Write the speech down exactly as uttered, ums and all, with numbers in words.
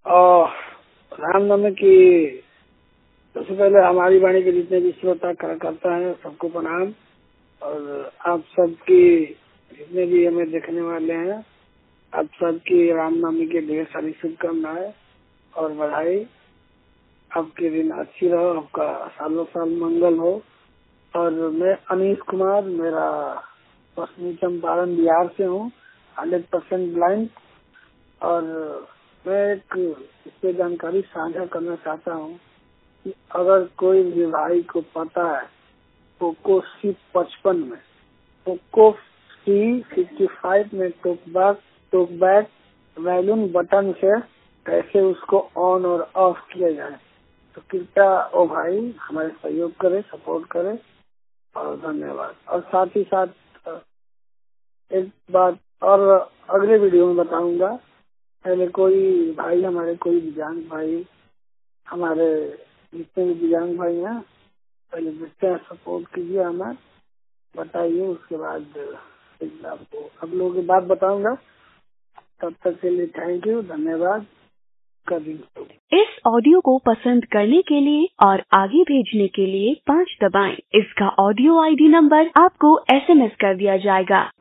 और रामनवमी की सबसे पहले हमारी वाणी के जितने भी श्रोता कार्यकर्ता हैं सबको प्रणाम। और आप सबकी जितने भी हमें देखने वाले हैं आप सबकी रामनवमी के ढेर सारी शुभकामनाएं और बधाई। आपके दिन अच्छी रहो, आपका सालों साल मंगल हो। और मैं अनीश कुमार, मेरा पश्चिमी चंपारण बिहार से हूँ, हंड्रेड परसेंट ब्लाइंड। और मैं एक इस पे जानकारी साझा करना चाहता हूँ कि अगर कोई भी भाई को पता है पोको सी पचपन में पोको सी फिफ्टी फाइव में टॉकबैक टॉकबैक वैल्यूम बटन से कैसे उसको ऑन और ऑफ किया जाए, तो कृपया ओ भाई हमारे सहयोग करे, सपोर्ट करे और धन्यवाद। और साथ ही साथ एक बात और अगले वीडियो में बताऊंगा। पहले कोई भाई हमारे कोई दिव्यांग भाई हमारे जितने भी दिव्यांग भाई हैं पहले देखते हैं, सपोर्ट कीजिए, हमें बताइए, उसके बाद आपको अब लोगों की बात बताऊंगा। तब तक के लिए थैंक यू, धन्यवाद। कभी इस ऑडियो को पसंद करने के लिए और आगे भेजने के लिए पाँच दबाएं। इसका ऑडियो आईडी नंबर आपको एसएमएस कर दिया जाएगा।